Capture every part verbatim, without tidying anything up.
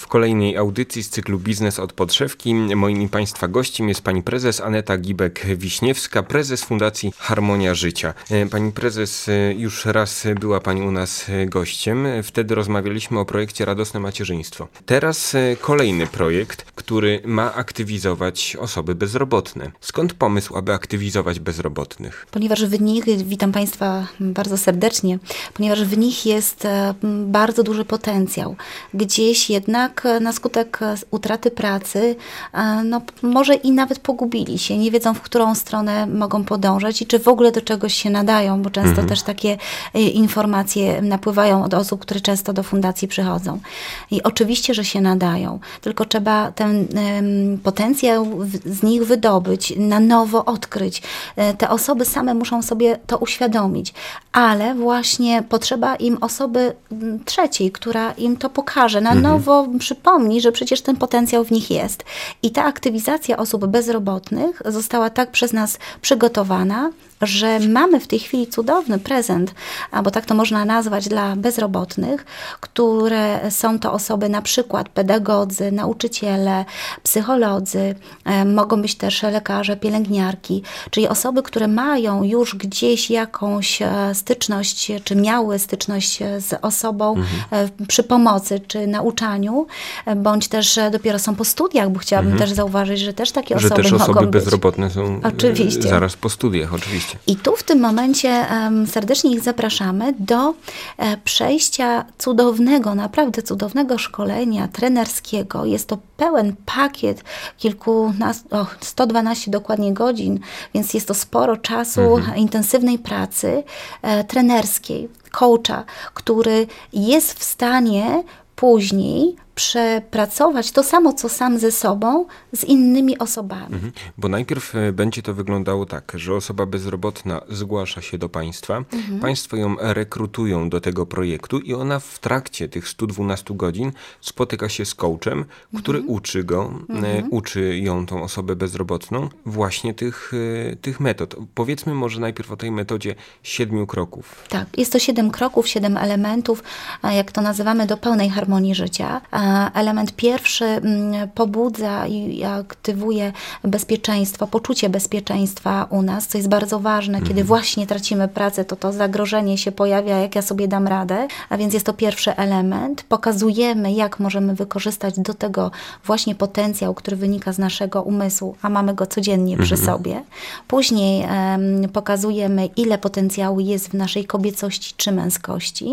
kolejnej audycji z cyklu Biznes od podszewki. Moim i Państwa gościem jest pani prezes Aneta Gibek-Wiśniewska, prezes Fundacji Harmonia Życia. Pani prezes, już raz była pani u nas gościem. Wtedy rozmawialiśmy o projekcie Radosne Macierzyństwo. Teraz kolejny projekt, który ma aktywizować osoby bezrobotne. Skąd pomysł, aby aktywizować bezrobotnych? Ponieważ w nich, witam Państwa bardzo serdecznie, ponieważ w nich jest bardzo duży potencjał. Gdzieś jednak na skutek utraty pracy, no może i nawet pogubili się, nie wiedzą, w którą stronę mogą podążać i czy w ogóle do czegoś się nadają, bo często mhm. też takie informacje napływają od osób, które często do fundacji przychodzą. I oczywiście, że się nadają, tylko trzeba ten um, potencjał w, z nich wydobyć, na nowo odkryć. Te osoby same muszą sobie to uświadomić, ale właśnie potrzeba im osoby trzeciej, która im to pokaże, na mhm. nowo przypomni, że przecież ten potencjał w nich jest. I ta aktywizacja osób bezrobotnych została tak przez nas przygotowana, że mamy w tej chwili cudowny prezent, albo tak to można nazwać, dla bezrobotnych, które są to osoby na przykład pedagodzy, nauczyciele, psycholodzy, e, mogą być też lekarze, pielęgniarki, czyli osoby, które mają już gdzieś jakąś e, styczność, czy miały styczność z osobą mhm. e, przy pomocy, czy nauczaniu, e, bądź też e, dopiero są po studiach, bo chciałabym mhm. też zauważyć, że też takie że osoby też mogą osoby być. bezrobotne są oczywiście. zaraz po studiach, oczywiście. I tu w tym momencie um, serdecznie ich zapraszamy do e, przejścia cudownego, naprawdę cudownego szkolenia trenerskiego. Jest to pełen pakiet kilkunastu, oh, sto dwanaście dokładnie godzin, więc jest to sporo czasu mhm. intensywnej pracy e, trenerskiej, coacha, który jest w stanie później przepracować to samo, co sam ze sobą, z innymi osobami. Mhm. Bo najpierw będzie to wyglądało tak, że osoba bezrobotna zgłasza się do państwa, mhm. państwo ją rekrutują do tego projektu i ona w trakcie tych stu dwunastu godzin spotyka się z coachem, który mhm. uczy go, mhm. uczy ją, tą osobę bezrobotną, właśnie tych, tych metod. Powiedzmy może najpierw o tej metodzie siedmiu kroków. Tak, jest to siedem kroków, siedem elementów, jak to nazywamy, do pełnej harmonii życia. Element pierwszy pobudza i aktywuje bezpieczeństwo, poczucie bezpieczeństwa u nas, co jest bardzo ważne. Mhm. Kiedy właśnie tracimy pracę, to to zagrożenie się pojawia, jak ja sobie dam radę. A więc jest to pierwszy element. Pokazujemy, jak możemy wykorzystać do tego właśnie potencjał, który wynika z naszego umysłu, a mamy go codziennie mhm. przy sobie. Później um, pokazujemy, ile potencjału jest w naszej kobiecości czy męskości.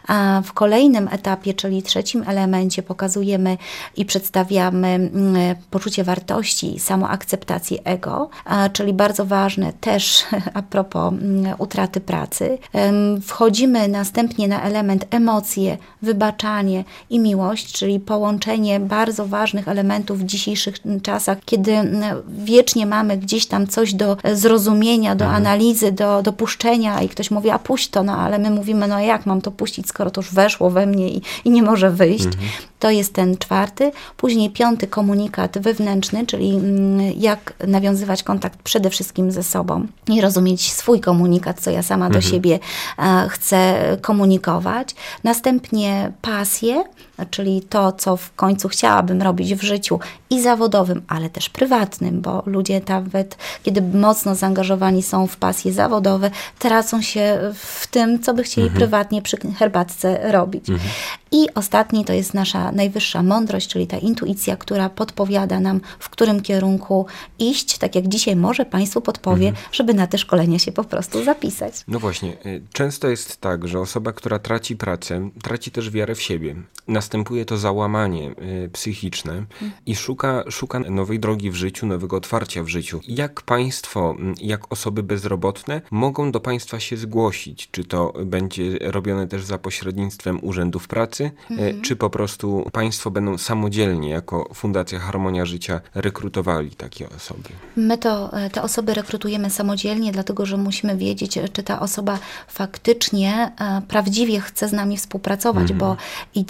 A w kolejnym etapie, czyli trzecim elemencie, pokazujemy i przedstawiamy poczucie wartości, samoakceptację ego, czyli bardzo ważne też a propos utraty pracy. Wchodzimy następnie na element emocje, wybaczanie i miłość, czyli połączenie bardzo ważnych elementów w dzisiejszych czasach, kiedy wiecznie mamy gdzieś tam coś do zrozumienia, do mhm. analizy, do dopuszczenia i ktoś mówi, a puść to, no ale my mówimy, no jak mam to puścić, skoro to już weszło we mnie i, i nie może wyjść. Mhm. To jest ten czwarty. Później piąty, komunikat wewnętrzny, czyli jak nawiązywać kontakt przede wszystkim ze sobą i rozumieć swój komunikat, co ja sama mhm. do siebie e, chcę komunikować. Następnie pasję, czyli to, co w końcu chciałabym robić w życiu i zawodowym, ale też prywatnym, bo ludzie nawet, kiedy mocno zaangażowani są w pasje zawodowe, tracą się w tym, co by chcieli mhm. prywatnie przy herbatce robić. Mhm. I ostatni to jest nasza najwyższa mądrość, czyli ta intuicja, która podpowiada nam, w którym kierunku iść, tak jak dzisiaj może Państwu podpowie, mhm. żeby na te szkolenia się po prostu zapisać. No właśnie, często jest tak, że osoba, która traci pracę, traci też wiarę w siebie. Następuje to załamanie y, psychiczne mhm. i szuka, szuka nowej drogi w życiu, nowego otwarcia w życiu. Jak Państwo, jak osoby bezrobotne mogą do Państwa się zgłosić? Czy to będzie robione też za pośrednictwem urzędów pracy, mhm. czy po prostu Państwo będą samodzielnie jako Fundacja Harmonia Życia rekrutowali takie osoby? My to, te osoby rekrutujemy samodzielnie, dlatego że musimy wiedzieć, czy ta osoba faktycznie e, prawdziwie chce z nami współpracować, mhm. bo idea tego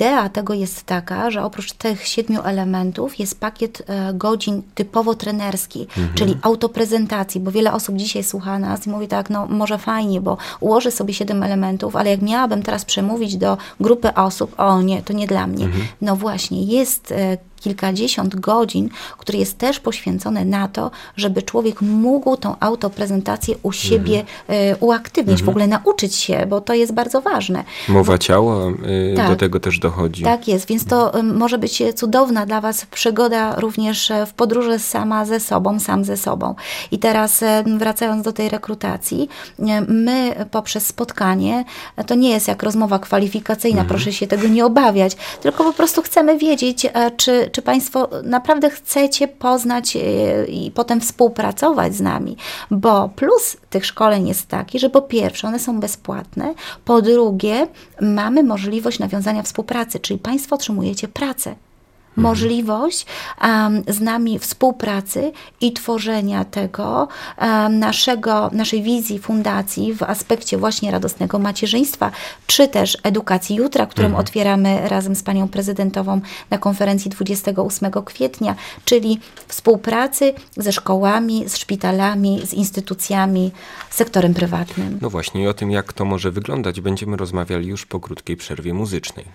tego jest taka, że oprócz tych siedmiu elementów jest pakiet e, godzin typowo trenerski, mhm. czyli autoprezentacji, bo wiele osób dzisiaj słucha nas i mówi tak, no może fajnie, bo ułożę sobie siedem elementów, ale jak miałabym teraz przemówić do grupy osób, o nie, to nie dla mnie. Mhm. No właśnie, jest e, kilkadziesiąt godzin, które jest też poświęcone na to, żeby człowiek mógł tą autoprezentację u siebie mhm. y, uaktywnić, mhm. w ogóle nauczyć się, bo to jest bardzo ważne. Mowa ciała y, tak, do tego też dochodzi. Tak jest, więc to y, może być cudowna dla Was przygoda również w podróży sama ze sobą, sam ze sobą. I teraz y, wracając do tej rekrutacji, y, my poprzez spotkanie, y, to nie jest jak rozmowa kwalifikacyjna, mhm. proszę się tego nie obawiać, tylko po prostu chcemy wiedzieć, y, czy czy Państwo naprawdę chcecie poznać i potem współpracować z nami, bo plus tych szkoleń jest taki, że po pierwsze one są bezpłatne, po drugie mamy możliwość nawiązania współpracy, czyli Państwo otrzymujecie pracę. Możliwość um, z nami współpracy i tworzenia tego um, naszego, naszej wizji fundacji w aspekcie właśnie radosnego macierzyństwa, czy też edukacji jutra, którą mhm. otwieramy razem z panią prezydentową na konferencji dwudziestego ósmego kwietnia, czyli współpracy ze szkołami, z szpitalami, z instytucjami, sektorem prywatnym. No właśnie i o tym, jak to może wyglądać, będziemy rozmawiali już po krótkiej przerwie muzycznej.